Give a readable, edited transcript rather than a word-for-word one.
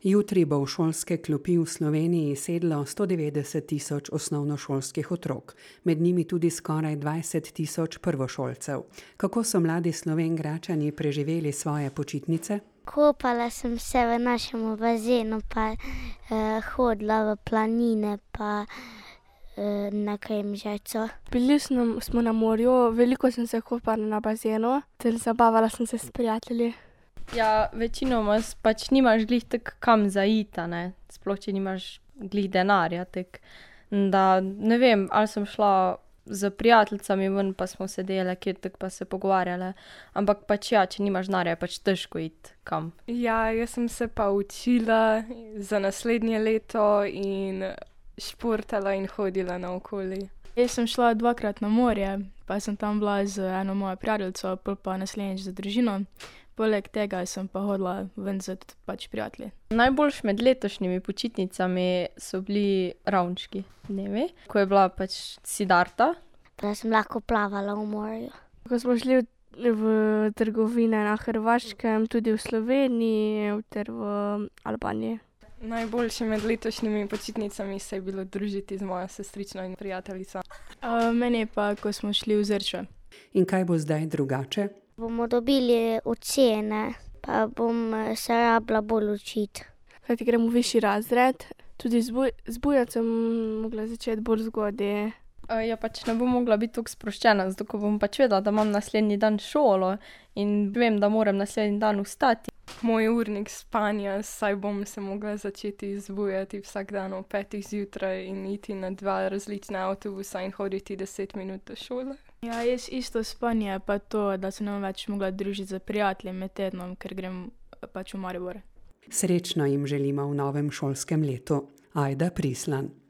Jutri bo v šolske klopi v Sloveniji sedlo 190 tisoč osnovnošolskih otrok, med njimi tudi skoraj 20 tisoč prvošolcev. Kako so mladi Slovenjgračani preživeli svoje počitnice? Kopala sem se v našem bazenu, pa hodila v planine, pa na Kremžeco. Bili smo na morju, veliko sem se kopala na bazenu, ter zabavala sem se s prijatelji. Ja, večinoma pač nimaš glih tako kam zaiti, ne, sploh če nimaš glih denarja, tako da ne vem, ali sem šla z prijateljicami ven, pa smo sedele kjer tako pa se pogovarjale, ampak pač ja, če nimaš denarja, je pač težko iti kam. Ja, jaz sem se pa učila za naslednje leto in športala in hodila naokoli. Jaz sem šla 2-krat na morje, pa sem tam bila z eno mojo prijateljico, pol pa naslednjič z družino. Poleg tega sem pa hodila ven z pač prijatelji. Najboljš med letošnjimi počitnicami so bili ravnški dnevi, ko je bila pač Siddharta. Pa sem lahko plavala v morju. Ko smo šli v trgovine na Hrvaškem, tudi v Sloveniji ter v Albaniji. Najboljše med letošnjimi počitnicami se je bilo družiti z mojo sestrično in prijateljico. Meni pa, ko smo šli v Zrče. In kaj bo zdaj drugače? Bomo dobili ocene, pa bom se rabila bolj učiti. Kajti gremo v višji razred, tudi zbujati sem mogla začeti bolj zgodaj. Ja, pač ne bom mogla biti tako sproščena, zato ko bom pač vedela, da imam naslednji dan šolo in vem, da moram naslednji dan vstati. Moj urnik spanja, saj bom se mogla začeti zbujati vsak dan ob 5 zjutraj in iti na 2 različne avtobusa in hoditi 10 minut do šole. Ja, jaz isto spanje, pa to, da se ne bom več mogla družiti z prijatelji med tednom, ker grem pač v Maribor. Srečno jim želimo v novem šolskem letu. Ajda Prislan.